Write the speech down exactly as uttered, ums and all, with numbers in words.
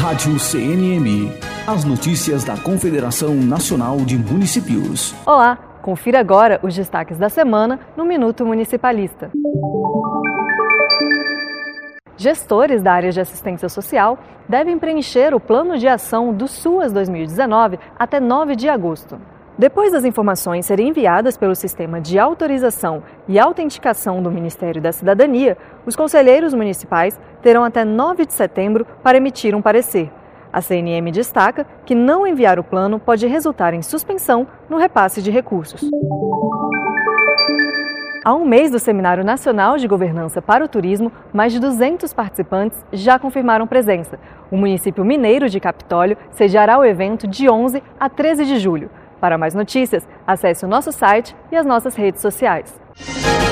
Rádio C N M. As notícias da Confederação Nacional de Municípios. Olá, confira agora os destaques da semana no Minuto Municipalista. Gestores da área de assistência social devem preencher o plano de ação do SUAS dois mil e dezenove até nove de agosto. Depois das informações serem enviadas pelo Sistema de Autorização e Autenticação do Ministério da Cidadania, os conselheiros municipais terão até nove de setembro para emitir um parecer. A C N M destaca que não enviar o plano pode resultar em suspensão no repasse de recursos. Há um mês do Seminário Nacional de Governança para o Turismo, mais de duzentos participantes já confirmaram presença. O município mineiro de Capitólio sediará o evento de onze a treze de julho. Para mais notícias, acesse o nosso site e as nossas redes sociais.